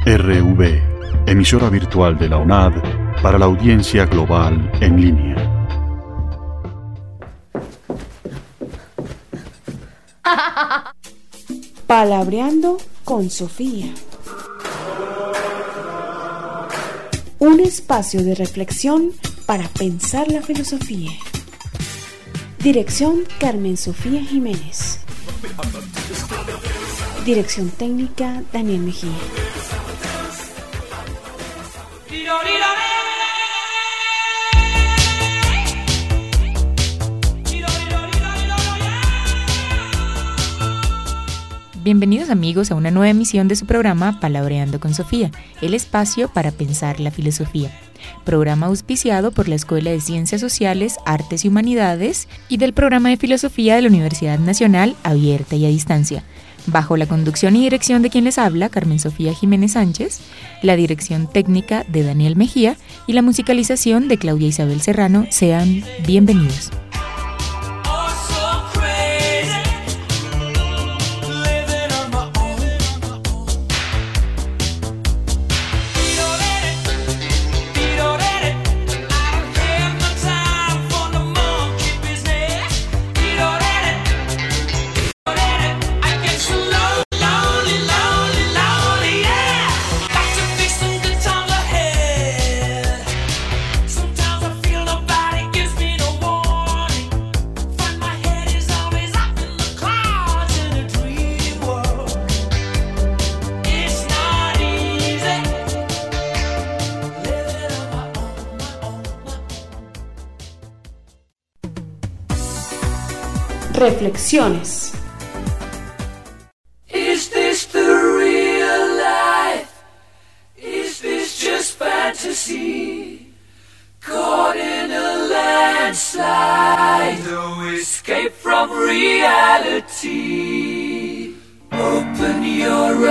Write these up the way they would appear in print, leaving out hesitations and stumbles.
RV, emisora virtual de la UNAD para la audiencia global en línea. Palabreando con Sofía. Un espacio de reflexión para pensar la filosofía. Dirección Carmen Sofía Jiménez. Dirección técnica Daniel Mejía. Bienvenidos amigos a una nueva emisión de su programa Palabreando con Sofía, el espacio para pensar la filosofía. Programa auspiciado por la Escuela de Ciencias Sociales, Artes y Humanidades y del Programa de Filosofía de la Universidad Nacional Abierta y a Distancia. Bajo la conducción y dirección de quien les habla, Carmen Sofía Jiménez Sánchez, la dirección técnica de Daniel Mejía y la musicalización de Claudia Isabel Serrano. Sean bienvenidos. Reflexiones. Is this the real life? Is this just fantasy? Caught in a landslide, no escape from reality. Open your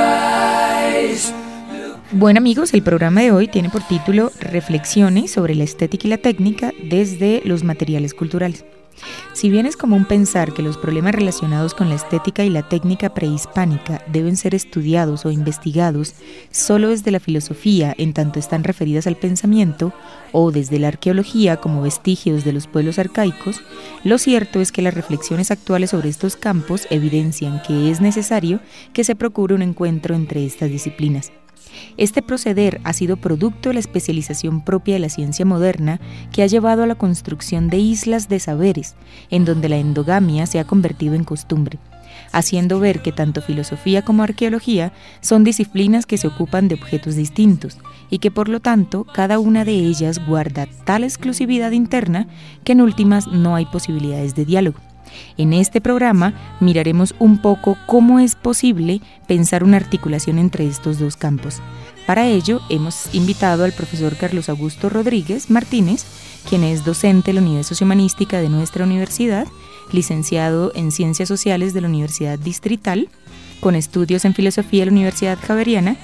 eyes. Bueno amigos, el programa de hoy tiene por título Reflexiones sobre la estética y la técnica desde los materiales culturales. Si bien es común pensar que los problemas relacionados con la estética y la técnica prehispánica deben ser estudiados o investigados solo desde la filosofía en tanto están referidas al pensamiento o desde la arqueología como vestigios de los pueblos arcaicos, lo cierto es que las reflexiones actuales sobre estos campos evidencian que es necesario que se procure un encuentro entre estas disciplinas. Este proceder ha sido producto de la especialización propia de la ciencia moderna que ha llevado a la construcción de islas de saberes, en donde la endogamia se ha convertido en costumbre, haciendo ver que tanto filosofía como arqueología son disciplinas que se ocupan de objetos distintos y que por lo tanto cada una de ellas guarda tal exclusividad interna que en últimas no hay posibilidades de diálogo. En este programa miraremos un poco cómo es posible pensar una articulación entre estos dos campos. Para ello hemos invitado al profesor Carlos Augusto Rodríguez Martínez, quien es docente de la Unidad Sociohumanística de nuestra universidad, licenciado en Ciencias Sociales de la Universidad Distrital, con estudios en Filosofía de la Universidad Javeriana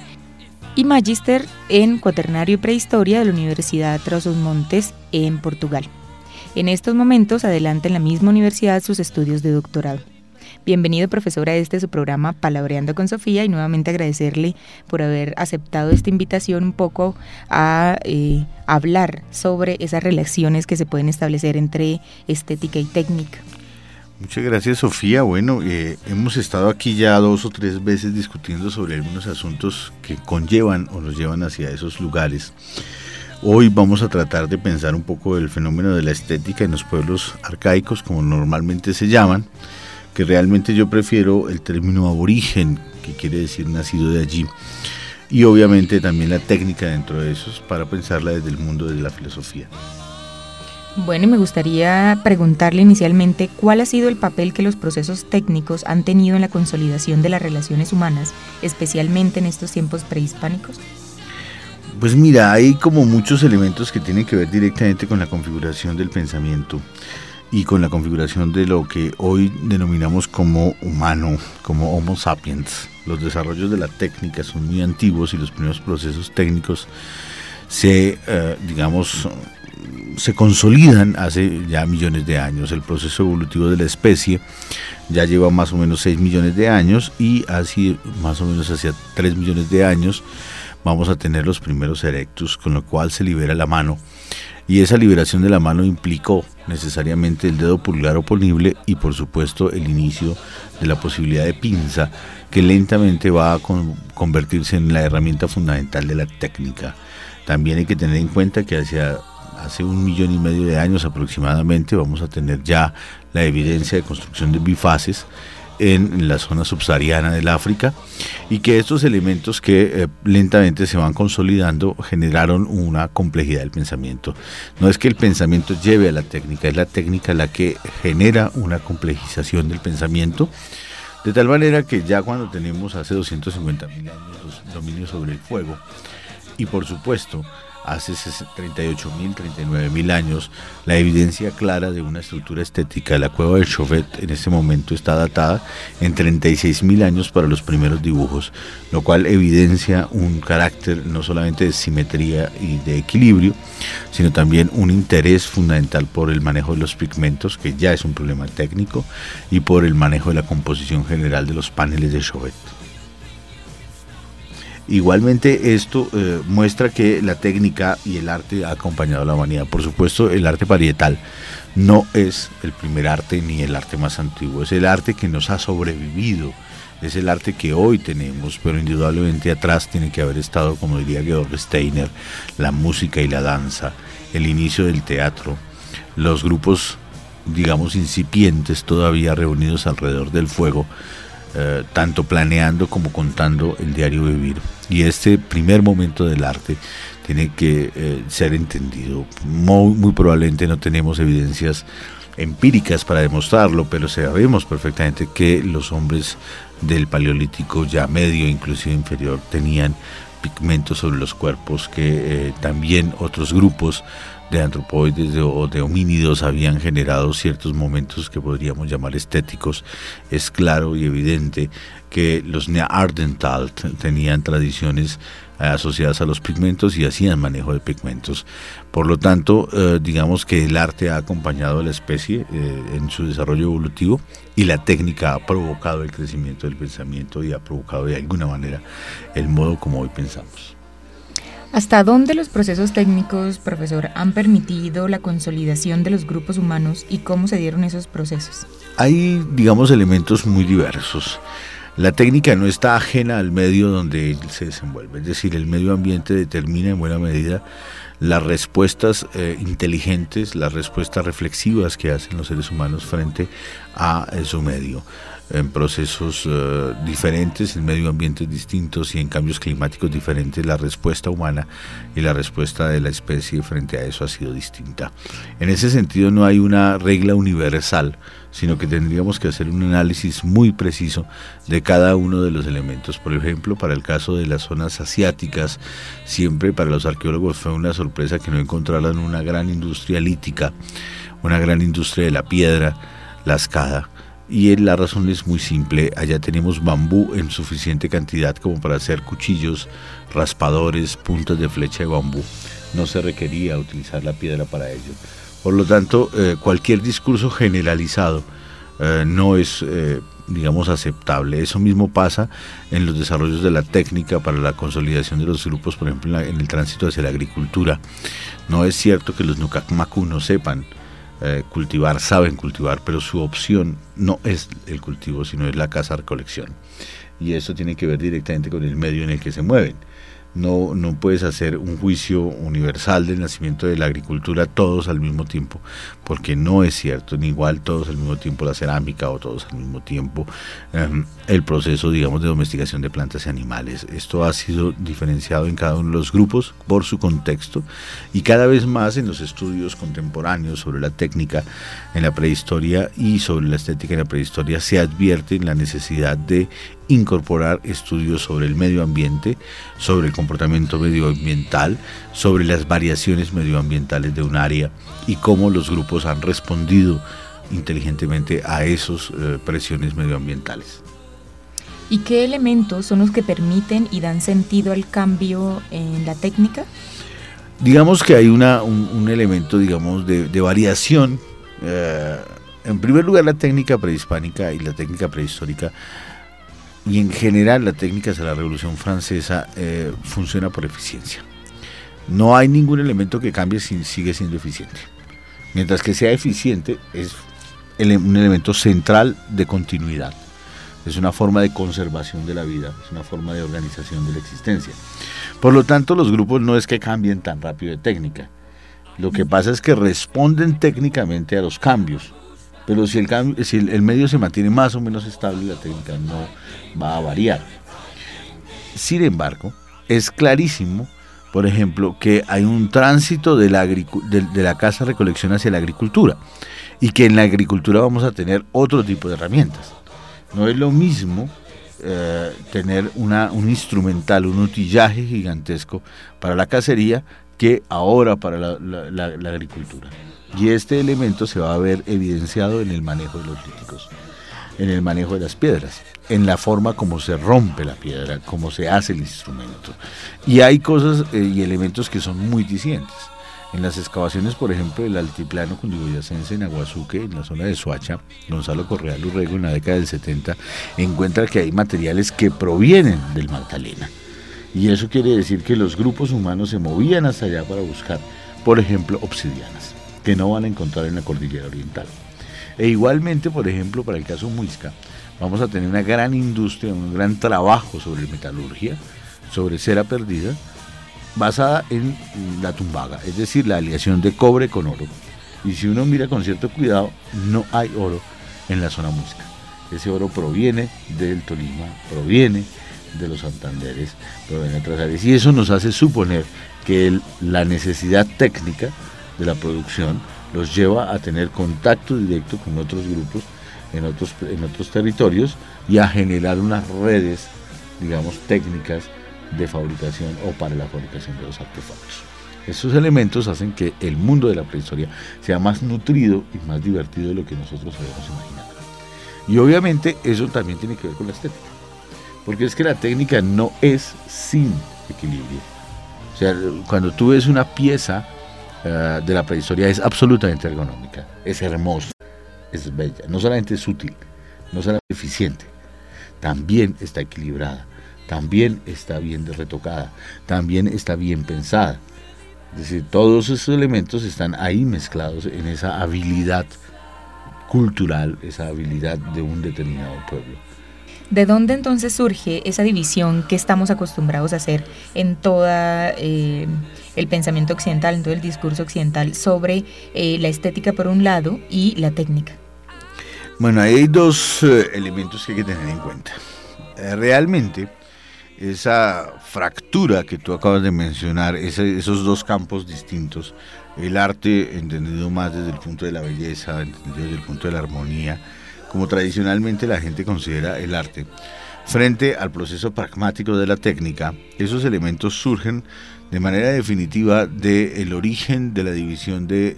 y magíster en Cuaternario y Prehistoria de la Universidad Trás-os-Montes en Portugal. En estos momentos adelanta en la misma universidad sus estudios de doctorado. Bienvenido, profesora, a su programa Palabreando con Sofía, y nuevamente agradecerle por haber aceptado esta invitación un poco a hablar sobre esas relaciones que se pueden establecer entre estética y técnica. Muchas gracias, Sofía. Bueno, hemos estado aquí ya 2 o 3 veces discutiendo sobre algunos asuntos que conllevan o nos llevan hacia esos lugares. Hoy vamos a tratar de pensar un poco el fenómeno de la estética en los pueblos arcaicos, como normalmente se llaman, que realmente yo prefiero el término aborigen, que quiere decir nacido de allí, y obviamente también la técnica dentro de esos, para pensarla desde el mundo de la filosofía. Bueno, y me gustaría preguntarle inicialmente cuál ha sido el papel que los procesos técnicos han tenido en la consolidación de las relaciones humanas, especialmente en estos tiempos prehispánicos. Pues mira, hay como muchos elementos que tienen que ver directamente con la configuración del pensamiento y con la configuración de lo que hoy denominamos como humano, como Homo sapiens. Los desarrollos de la técnica son muy antiguos y los primeros procesos técnicos se consolidan hace ya millones de años. El proceso evolutivo de la especie ya lleva más o menos 6 millones de años y así más o menos hacia 3 millones de años vamos a tener los primeros erectus, con lo cual se libera la mano. Y esa liberación de la mano implicó necesariamente el dedo pulgar oponible y por supuesto el inicio de la posibilidad de pinza, que lentamente va a convertirse en la herramienta fundamental de la técnica. También hay que tener en cuenta que hace 1,5 millones de años aproximadamente vamos a tener ya la evidencia de construcción de bifaces en la zona subsahariana del África, y que estos elementos que lentamente se van consolidando generaron una complejidad del pensamiento. No es que el pensamiento lleve a la técnica, es la técnica la que genera una complejización del pensamiento, de tal manera que ya cuando tenemos hace 250.000 años los dominios sobre el fuego, y por supuesto hace 38.000, 39.000 años, la evidencia clara de una estructura estética de la cueva de Chauvet en este momento está datada en 36.000 años para los primeros dibujos, lo cual evidencia un carácter no solamente de simetría y de equilibrio, sino también un interés fundamental por el manejo de los pigmentos, que ya es un problema técnico, y por el manejo de la composición general de los paneles de Chauvet. Igualmente esto muestra que la técnica y el arte ha acompañado a la humanidad. Por supuesto, el arte parietal no es el primer arte ni el arte más antiguo, es el arte que nos ha sobrevivido, es el arte que hoy tenemos, pero indudablemente atrás tiene que haber estado, como diría Georg Steiner, la música y la danza, el inicio del teatro, los grupos, digamos, incipientes todavía reunidos alrededor del fuego, tanto planeando como contando el diario vivir. Y este primer momento del arte tiene que ser entendido. Muy probablemente no tenemos evidencias empíricas para demostrarlo, pero sabemos perfectamente que los hombres del Paleolítico ya medio, inclusive inferior, tenían pigmentos sobre los cuerpos que también otros grupos de antropoides o de homínidos habían generado ciertos momentos que podríamos llamar estéticos. Es claro y evidente que los Neandertal tenían tradiciones asociadas a los pigmentos y hacían manejo de pigmentos. Por lo tanto, digamos que el arte ha acompañado a la especie en su desarrollo evolutivo, y la técnica ha provocado el crecimiento del pensamiento y ha provocado de alguna manera el modo como hoy pensamos. ¿Hasta dónde los procesos técnicos, profesor, han permitido la consolidación de los grupos humanos y cómo se dieron esos procesos? Hay, digamos, elementos muy diversos. La técnica no está ajena al medio donde él se desenvuelve, es decir, el medio ambiente determina en buena medida las respuestas inteligentes, las respuestas reflexivas que hacen los seres humanos frente a su medio. En procesos diferentes, en medio ambientes distintos y en cambios climáticos diferentes, la respuesta humana y la respuesta de la especie frente a eso ha sido distinta. En ese sentido no hay una regla universal, sino que tendríamos que hacer un análisis muy preciso de cada uno de los elementos. Por ejemplo, para el caso de las zonas asiáticas, siempre para los arqueólogos fue una sorpresa que no encontraran una gran industria lítica, una gran industria de la piedra lascada. Y la razón es muy simple: allá tenemos bambú en suficiente cantidad como para hacer cuchillos, raspadores, puntas de flecha de bambú. No se requería utilizar la piedra para ello. Por lo tanto, cualquier discurso generalizado no es, digamos, aceptable. Eso mismo pasa en los desarrollos de la técnica para la consolidación de los grupos, por ejemplo, en el tránsito hacia la agricultura. No es cierto que los Nukakmaku no sepan cultivar, saben cultivar, pero su opción no es el cultivo, sino es la caza-recolección. Y eso tiene que ver directamente con el medio en el que se mueven. No puedes hacer un juicio universal del nacimiento de la agricultura todos al mismo tiempo, porque no es cierto, ni igual todos al mismo tiempo la cerámica o todos al mismo tiempo el proceso, digamos, de domesticación de plantas y animales. Esto ha sido diferenciado en cada uno de los grupos por su contexto, y cada vez más en los estudios contemporáneos sobre la técnica en la prehistoria y sobre la estética en la prehistoria se advierte la necesidad de incorporar estudios sobre el medio ambiente, sobre el comportamiento medioambiental, sobre las variaciones medioambientales de un área y cómo los grupos han respondido inteligentemente a esas presiones medioambientales. ¿Y qué elementos son los que permiten y dan sentido al cambio en la técnica? Digamos que hay un elemento, digamos, de variación. En primer lugar, la técnica prehispánica y la técnica prehistórica y en general la técnica de la Revolución Francesa funciona por eficiencia. No hay ningún elemento que cambie si sigue siendo eficiente. Mientras que sea eficiente es un elemento central de continuidad. Es una forma de conservación de la vida, es una forma de organización de la existencia. Por lo tanto, los grupos no es que cambien tan rápido de técnica. Lo que pasa es que responden técnicamente a los cambios, pero si el medio se mantiene más o menos estable, la técnica no va a variar. Sin embargo, es clarísimo, por ejemplo, que hay un tránsito de la caza-recolección hacia la agricultura, y que en la agricultura vamos a tener otro tipo de herramientas. No es lo mismo tener un instrumental, un utillaje gigantesco para la cacería que ahora para la agricultura. Y este elemento se va a ver evidenciado en el manejo de los líticos, en el manejo de las piedras, en la forma como se rompe la piedra, cómo se hace el instrumento. Y hay cosas y elementos que son muy dicientes. En las excavaciones, por ejemplo, del altiplano cundiboyacense en Aguazuque, en la zona de Soacha, Gonzalo Correa Lurrego en la década del 70 encuentra que hay materiales que provienen del Magdalena. Y eso quiere decir que los grupos humanos se movían hasta allá para buscar, por ejemplo, obsidianas, que no van a encontrar en la cordillera oriental. E igualmente, por ejemplo, para el caso Muisca, vamos a tener una gran industria, un gran trabajo sobre metalurgia, sobre cera perdida, basada en la tumbaga, es decir, la aleación de cobre con oro. Y si uno mira con cierto cuidado, no hay oro en la zona Muisca. Ese oro proviene del Tolima, proviene de los Santanderes, proviene de otras áreas. Y eso nos hace suponer que la necesidad técnica de la producción los lleva a tener contacto directo con otros grupos en otros territorios y a generar unas redes, digamos, técnicas de fabricación o para la fabricación de los artefactos. Estos elementos hacen que el mundo de la prehistoria sea más nutrido y más divertido de lo que nosotros habíamos imaginado. Y obviamente eso también tiene que ver con la estética, porque es que la técnica no es sin equilibrio. O sea, cuando tú ves una pieza de la prehistoria es absolutamente ergonómica, es hermosa, es bella, no solamente es útil, no solamente es eficiente, también está equilibrada, también está bien retocada, también está bien pensada. Es decir, todos esos elementos están ahí mezclados en esa habilidad cultural, esa habilidad de un determinado pueblo. ¿De dónde entonces surge esa división que estamos acostumbrados a hacer en toda el pensamiento occidental, en todo el discurso occidental sobre la estética por un lado y la técnica? Bueno, hay dos elementos que hay que tener en cuenta. Realmente, esa fractura que tú acabas de mencionar, esos dos campos distintos, el arte entendido más desde el punto de la belleza, entendido desde el punto de la armonía, como tradicionalmente la gente considera el arte, frente al proceso pragmático de la técnica, esos elementos surgen de manera definitiva del origen de la división de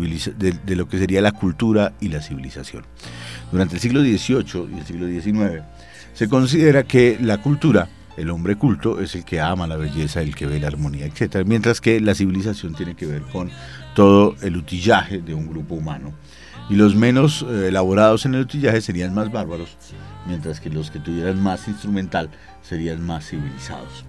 lo que sería la cultura y la civilización. Durante el siglo XVIII y el siglo XIX se considera que la cultura, el hombre culto, es el que ama la belleza, el que ve la armonía, etc. Mientras que la civilización tiene que ver con todo el utillaje de un grupo humano. Y los menos elaborados en el utillaje serían más bárbaros, mientras que los que tuvieran más instrumental serían más civilizados.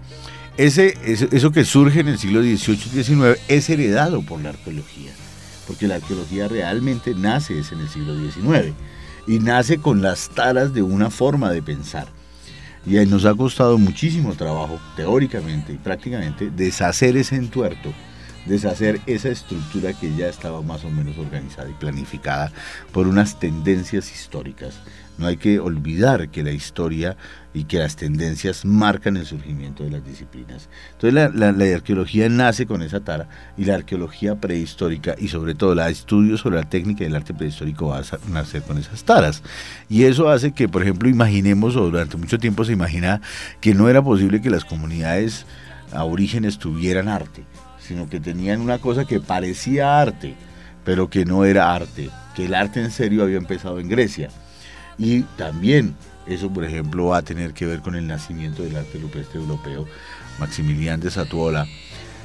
Eso que surge en el siglo XVIII y XIX es heredado por la arqueología, porque la arqueología realmente nace en el siglo XIX y nace con las taras de una forma de pensar. Y nos ha costado muchísimo trabajo, teóricamente y prácticamente, deshacer ese entuerto, deshacer esa estructura que ya estaba más o menos organizada y planificada por unas tendencias históricas. No hay que olvidar que la historia y que las tendencias marcan el surgimiento de las disciplinas. Entonces la arqueología nace con esa tara, y la arqueología prehistórica y sobre todo el estudio sobre la técnica del arte prehistórico va a nacer con esas taras. Y eso hace que, por ejemplo, imaginemos, o durante mucho tiempo se imaginaba que no era posible que las comunidades aborígenes tuvieran arte, sino que tenían una cosa que parecía arte, pero que no era arte, que el arte en serio había empezado en Grecia. Y también eso, por ejemplo, va a tener que ver con el nacimiento del arte rupestre europeo. Maximilián de Satuola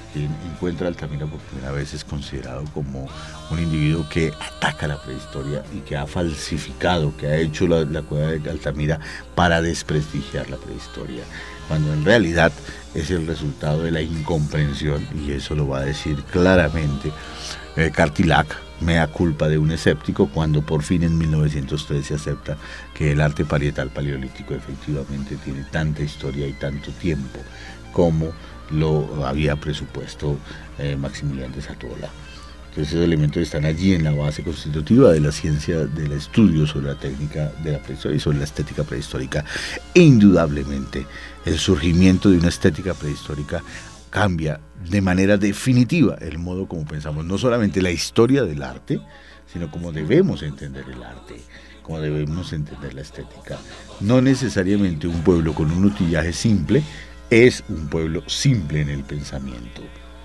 quien encuentra a Altamira por primera vez es considerado como un individuo que ataca la prehistoria y que ha falsificado, que ha hecho la cueva de Altamira para desprestigiar la prehistoria, cuando en realidad es el resultado de la incomprensión, y eso lo va a decir claramente Cartilac, mea culpa de un escéptico, cuando por fin en 1903 se acepta que el arte parietal paleolítico efectivamente tiene tanta historia y tanto tiempo como lo había presupuesto Maximiliano de Satola. Entonces esos elementos están allí en la base constitutiva de la ciencia del estudio sobre la técnica de la prehistoria y sobre la estética prehistórica. E indudablemente el surgimiento de una estética prehistórica cambia de manera definitiva el modo como pensamos no solamente la historia del arte, sino cómo debemos entender el arte, cómo debemos entender la estética. No necesariamente un pueblo con un utillaje simple es un pueblo simple en el pensamiento.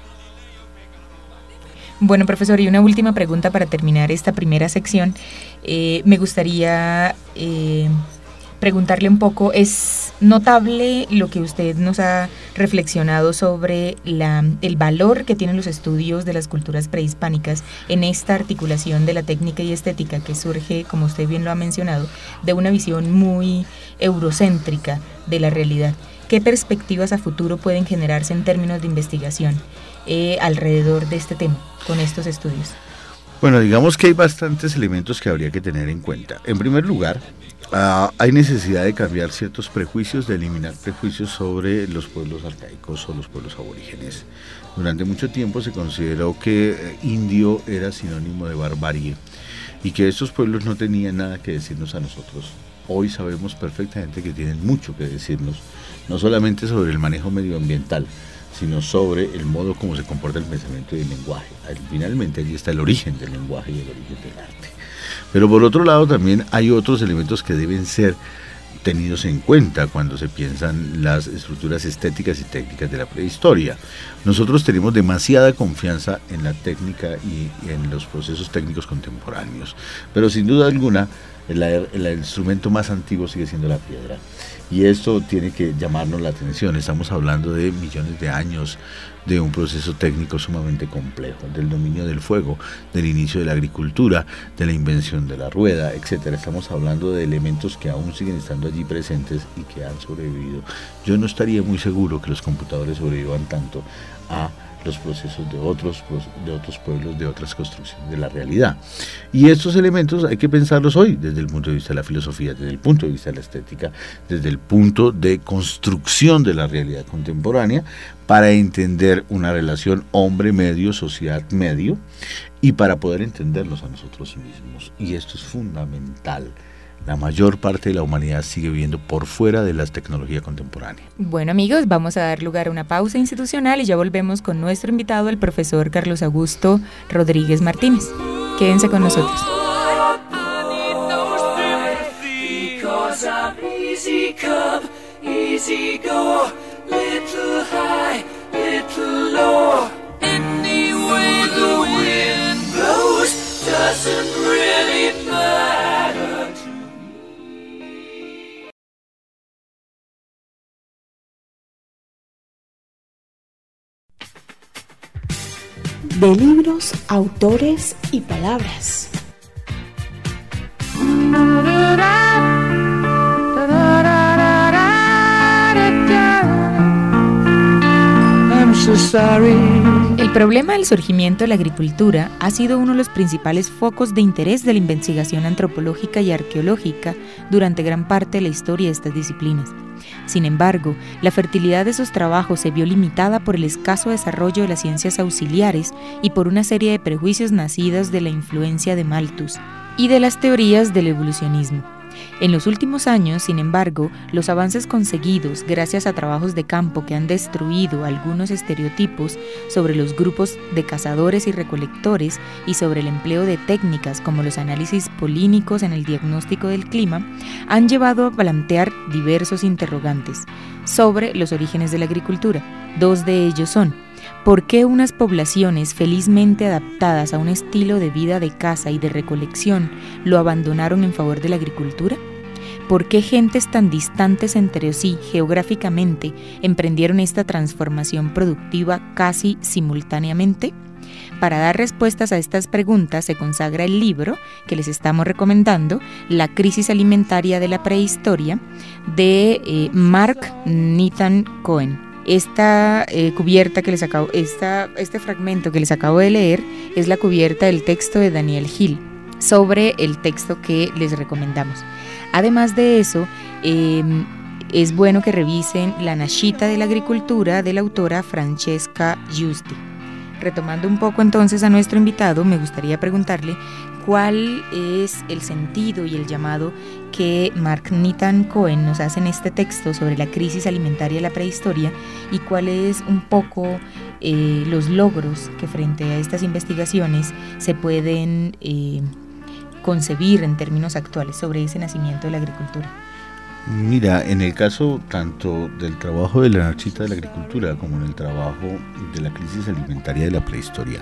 Bueno, profesor, y una última pregunta para terminar esta primera sección. Me gustaría preguntarle un poco, es notable lo que usted nos ha reflexionado sobre el valor que tienen los estudios de las culturas prehispánicas en esta articulación de la técnica y estética que surge, como usted bien lo ha mencionado, de una visión muy eurocéntrica de la realidad. ¿Qué perspectivas a futuro pueden generarse en términos de investigación alrededor de este tema con estos estudios? Bueno, digamos que hay bastantes elementos que habría que tener en cuenta. En primer lugar, hay necesidad de cambiar ciertos prejuicios, de eliminar prejuicios sobre los pueblos arcaicos o los pueblos aborígenes. Durante mucho tiempo se consideró que indio era sinónimo de barbarie y que estos pueblos no tenían nada que decirnos a nosotros. Hoy sabemos perfectamente que tienen mucho que decirnos, no solamente sobre el manejo medioambiental, sino sobre el modo como se comporta el pensamiento y el lenguaje. Finalmente allí está el origen del lenguaje y el origen del arte. Pero por otro lado también hay otros elementos que deben ser tenidos en cuenta cuando se piensan las estructuras estéticas y técnicas de la prehistoria. Nosotros tenemos demasiada confianza en la técnica y en los procesos técnicos contemporáneos, pero sin duda alguna el instrumento más antiguo sigue siendo la piedra. Y esto tiene que llamarnos la atención. Estamos hablando de millones de años de un proceso técnico sumamente complejo, del dominio del fuego, del inicio de la agricultura, de la invención de la rueda, etcétera. Estamos hablando de elementos que aún siguen estando allí presentes y que han sobrevivido. Yo no estaría muy seguro que los computadores sobrevivan tanto a los procesos de otros pueblos, de otras construcciones de la realidad. Y estos elementos hay que pensarlos hoy desde el punto de vista de la filosofía, desde el punto de vista de la estética, desde el punto de construcción de la realidad contemporánea, para entender una relación hombre-medio, sociedad-medio, y para poder entendernos a nosotros mismos. Y esto es fundamental. La mayor parte de la humanidad sigue viviendo por fuera de la tecnología contemporánea. Bueno, amigos, vamos a dar lugar a una pausa institucional y ya volvemos con nuestro invitado, el profesor Carlos Augusto Rodríguez Martínez. Quédense con nosotros. De libros, autores y palabras. El problema del surgimiento de la agricultura ha sido uno de los principales focos de interés de la investigación antropológica y arqueológica durante gran parte de la historia de estas disciplinas. Sin embargo, la fertilidad de esos trabajos se vio limitada por el escaso desarrollo de las ciencias auxiliares y por una serie de prejuicios nacidos de la influencia de Malthus y de las teorías del evolucionismo. En los últimos años, sin embargo, los avances conseguidos gracias a trabajos de campo que han destruido algunos estereotipos sobre los grupos de cazadores y recolectores y sobre el empleo de técnicas como los análisis polínicos en el diagnóstico del clima, han llevado a plantear diversos interrogantes sobre los orígenes de la agricultura. Dos de ellos son: ¿por qué unas poblaciones felizmente adaptadas a un estilo de vida de caza y de recolección lo abandonaron en favor de la agricultura? por qué gentes tan distantes entre sí geográficamente emprendieron esta transformación productiva casi simultáneamente. Para dar respuestas a estas preguntas se consagra el libro que les estamos recomendando, La crisis alimentaria de la prehistoria, de Mark Nathan Cohen. Esta cubierta que les acabo, este fragmento que les acabo de leer es la cubierta del texto de Daniel Hill sobre el texto que les recomendamos. Además de eso, es bueno que revisen La Nascita de la agricultura de la autora Francesca Giusti. Retomando un poco entonces a nuestro invitado, me gustaría preguntarle cuál es el sentido y el llamado que Mark Nathan Cohen nos hace en este texto sobre la crisis alimentaria de la prehistoria y cuáles un poco los logros que frente a estas investigaciones se pueden concebir en términos actuales sobre ese nacimiento de la agricultura. Mira, en el caso tanto del trabajo de La Nascita de la agricultura como en el trabajo de la crisis alimentaria de la prehistoria,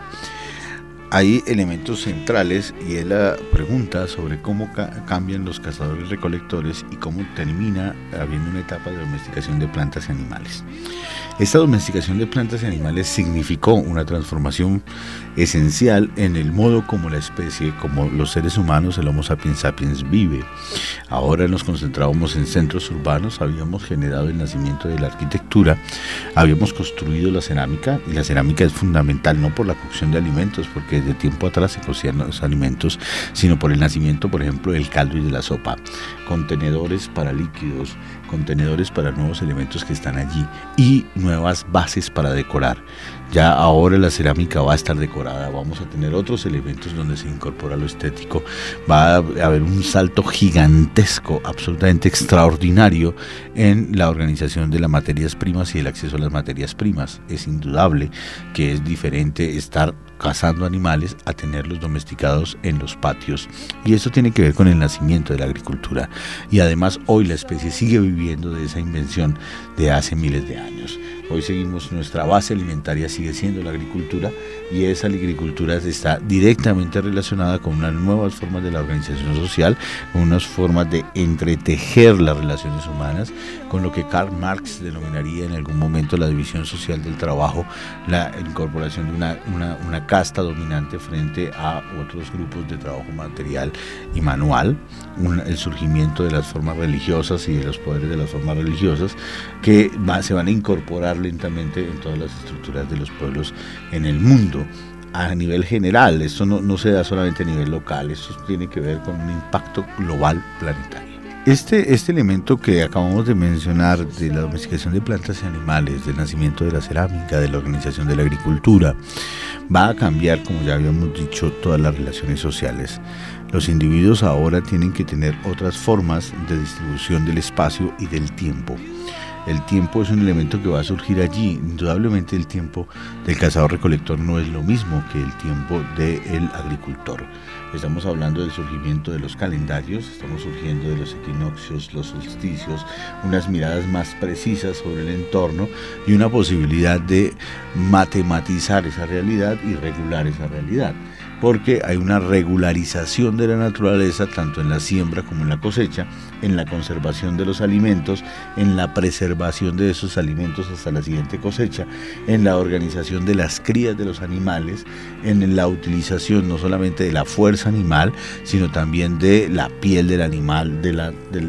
hay elementos centrales y es la pregunta sobre cómo cambian los cazadores recolectores y cómo termina habiendo una etapa de domesticación de plantas y animales. Esta domesticación de plantas y animales significó una transformación esencial en el modo como la especie, como los seres humanos, el Homo sapiens sapiens vive. Ahora nos concentrábamos en centros urbanos, habíamos generado el nacimiento de la arquitectura, habíamos construido la cerámica, y la cerámica es fundamental no por la cocción de alimentos, porque desde tiempo atrás se cocían los alimentos, sino por el nacimiento, por ejemplo, del caldo y de la sopa, contenedores para líquidos, contenedores para nuevos elementos que están allí y nuevas bases para decorar. Ya ahora la cerámica va a estar decorada, vamos a tener otros elementos donde se incorpora lo estético, va a haber un salto gigantesco, absolutamente extraordinario en la organización de las materias primas y el acceso a las materias primas. Es indudable que es diferente estar cazando animales a tenerlos domesticados en los patios, y eso tiene que ver con el nacimiento de la agricultura, y además hoy la especie sigue viviendo de esa invención de hace miles de años. Hoy seguimos, nuestra base alimentaria sigue siendo la agricultura, y esa agricultura está directamente relacionada con unas nuevas formas de la organización social, con unas formas de entretejer las relaciones humanas, con lo que Karl Marx denominaría en algún momento la división social del trabajo, la incorporación de una casta dominante frente a otros grupos de trabajo material y manual, el surgimiento de las formas religiosas y de los poderes de las formas religiosas que se van a incorporar lentamente en todas las estructuras de los pueblos en el mundo. A nivel general, esto no se da solamente a nivel local, esto tiene que ver con un impacto global planetario. Este elemento que acabamos de mencionar de la domesticación de plantas y animales, del nacimiento de la cerámica, de la organización de la agricultura, va a cambiar, como ya habíamos dicho, todas las relaciones sociales. Los individuos ahora tienen que tener otras formas de distribución del espacio y del tiempo. El tiempo es un elemento que va a surgir allí. Indudablemente el tiempo del cazador-recolector no es lo mismo que el tiempo del agricultor. Estamos hablando del surgimiento de los calendarios, estamos surgiendo de los equinoccios, los solsticios, unas miradas más precisas sobre el entorno y una posibilidad de matematizar esa realidad y regular esa realidad, porque hay una regularización de la naturaleza tanto en la siembra como en la cosecha, en la conservación de los alimentos, en la preservación de esos alimentos hasta la siguiente cosecha, en la organización de las crías de los animales, en la utilización no solamente de la fuerza animal, sino también de la piel del animal, de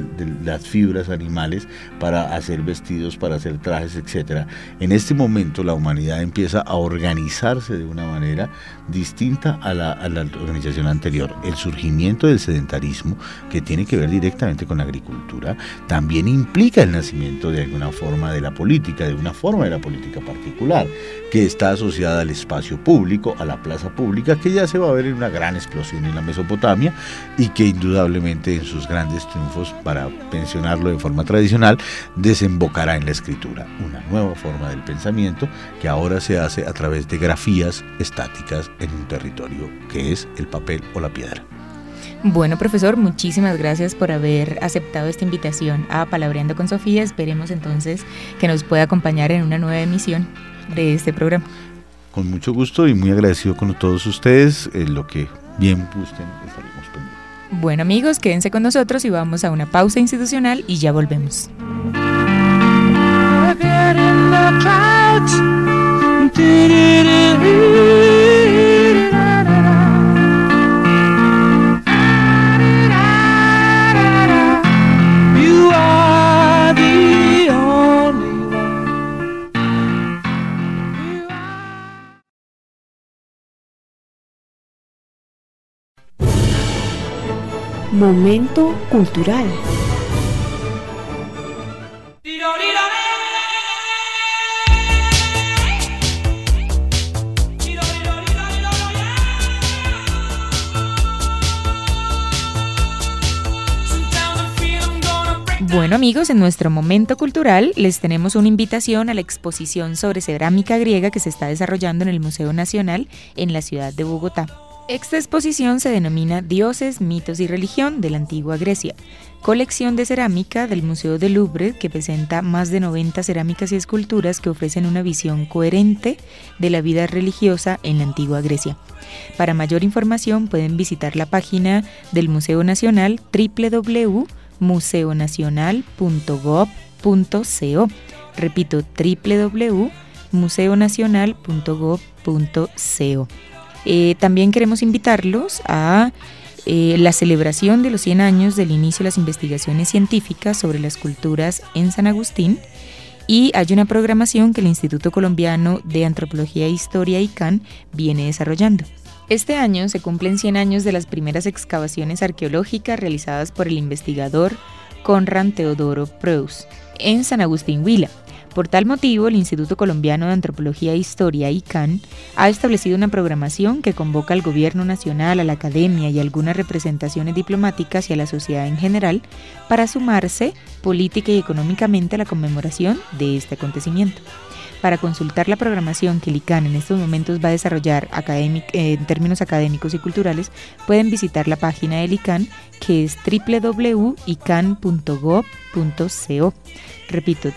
las fibras animales para hacer vestidos, para hacer trajes, etc. En este momento la humanidad empieza a organizarse de una manera distinta a la organización anterior. El surgimiento del sedentarismo, que tiene que ver directamente con la agricultura, también implica el nacimiento de alguna forma de la política, de una forma de la política particular, que está asociada al espacio público, a la plaza pública, que ya se va a ver en una gran explosión en la Mesopotamia y que indudablemente en sus grandes triunfos, para mencionarlo de forma tradicional, desembocará en la escritura, una nueva forma del pensamiento que ahora se hace a través de grafías estáticas en un territorio que es el papel o la piedra. Bueno, profesor, muchísimas gracias por haber aceptado esta invitación a Palabreando con Sofía. Esperemos entonces que nos pueda acompañar en una nueva emisión de este programa. Con mucho gusto y muy agradecido con todos ustedes, lo que bien gusten estaremos pendientes. Bueno amigos, quédense con nosotros y vamos a una pausa institucional y ya volvemos. Momento cultural. Bueno amigos, en nuestro momento cultural les tenemos una invitación a la exposición sobre cerámica griega que se está desarrollando en el Museo Nacional en la ciudad de Bogotá. Esta exposición se denomina Dioses, mitos y religión de la antigua Grecia, colección de cerámica del Museo del Louvre que presenta más de 90 cerámicas y esculturas que ofrecen una visión coherente de la vida religiosa en la antigua Grecia. Para mayor información pueden visitar la página del Museo Nacional www.museonacional.gov.co. Repito, www.museonacional.gov.co. También queremos invitarlos a la celebración de los 100 años del inicio de las investigaciones científicas sobre las culturas en San Agustín, y hay una programación que el Instituto Colombiano de Antropología e Historia ICANN viene desarrollando. Este año se cumplen 100 años de las primeras excavaciones arqueológicas realizadas por el investigador Conrad Teodoro Preuss en San Agustín Huila. Por tal motivo, el Instituto Colombiano de Antropología e Historia, ICANN, ha establecido una programación que convoca al Gobierno Nacional, a la Academia y a algunas representaciones diplomáticas y a la sociedad en general para sumarse política y económicamente a la conmemoración de este acontecimiento. Para consultar la programación que el ICANN en estos momentos va a desarrollar en términos académicos y culturales, pueden visitar la página del ICANN, que es www.icann.gov.co. Repito,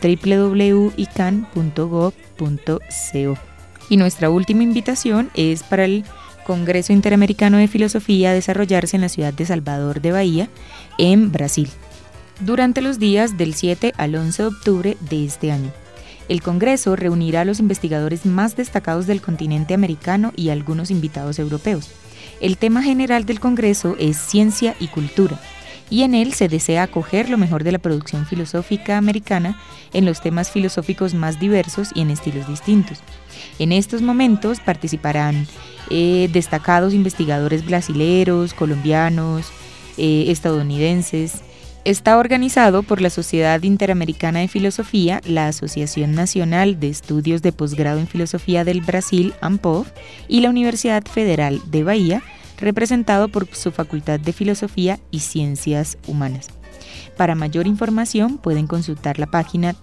www.icann.gov.co. Y nuestra última invitación es para el Congreso Interamericano de Filosofía a desarrollarse en la ciudad de Salvador de Bahía, en Brasil, durante los días del 7 al 11 de octubre de este año. El Congreso reunirá a los investigadores más destacados del continente americano y a algunos invitados europeos. El tema general del Congreso es Ciencia y Cultura, y en él se desea acoger lo mejor de la producción filosófica americana en los temas filosóficos más diversos y en estilos distintos. En estos momentos participarán destacados investigadores brasileros, colombianos, estadounidenses. Está organizado por la Sociedad Interamericana de Filosofía, la Asociación Nacional de Estudios de Posgrado en Filosofía del Brasil, ANPOF, y la Universidad Federal de Bahía, representado por su Facultad de Filosofía y Ciencias Humanas. Para mayor información pueden consultar la página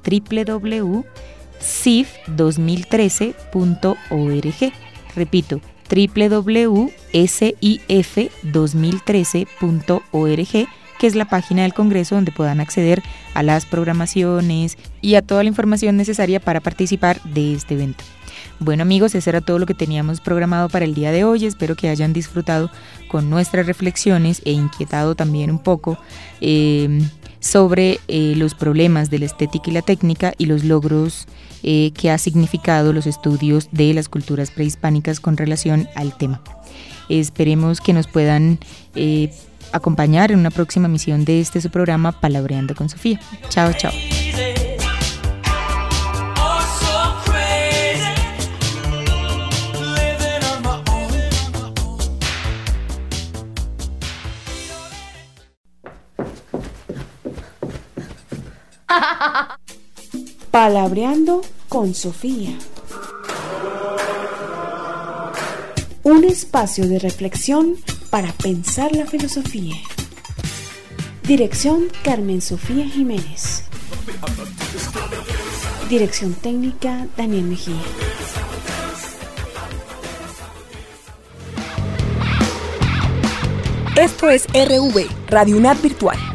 www.sif2013.org. Repito, www.sif2013.org, que es la página del Congreso donde puedan acceder a las programaciones y a toda la información necesaria para participar de este evento. Bueno amigos, eso era todo lo que teníamos programado para el día de hoy. Espero que hayan disfrutado con nuestras reflexiones e inquietado también un poco sobre los problemas de la estética y la técnica y los logros que ha significado los estudios de las culturas prehispánicas con relación al tema. Esperemos que nos puedan acompañar en una próxima emisión de su programa Palabreando con Sofía. Chao, chao. Palabreando con Sofía. Un espacio de reflexión para pensar la filosofía. Dirección Carmen Sofía Jiménez. Dirección técnica Daniel Mejía. Esto es RV, Radio UNAD Virtual.